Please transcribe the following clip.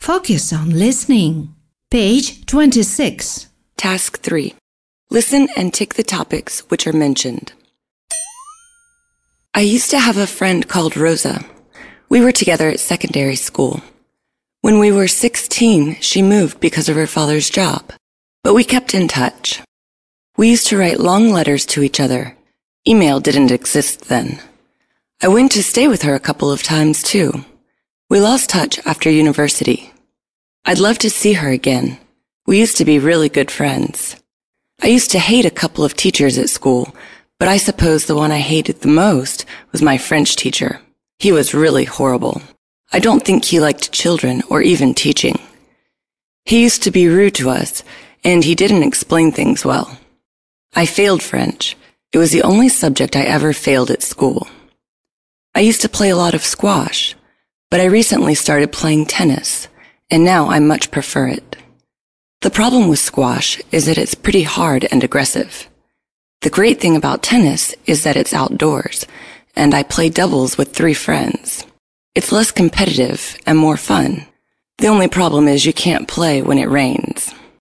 Focus on listening. Page 26. Task 3. Listen and tick the topics which are mentioned. I used to have a friend called Rosa. We were together at secondary school. When we were 16, she moved because of her father's job, but we kept in touch. We used to write long letters to each other. Email didn't exist then. I went to stay with her a couple of times too. We lost touch after university. I'd love to see her again. We used to be really good friends. I used to hate a couple of teachers at school, but I suppose the one I hated the most was my French teacher. He was really horrible. I don't think he liked children or even teaching. He used to be rude to us, and he didn't explain things well. I failed French. It was the only subject I ever failed at school. I used to play a lot of squash, but I recently started playing tennis, and now I much prefer it. The problem with squash is that it's pretty hard and aggressive. The great thing about tennis is that it's outdoors, and I play doubles with 3 friends. It's less competitive and more fun. The only problem is you can't play when it rains.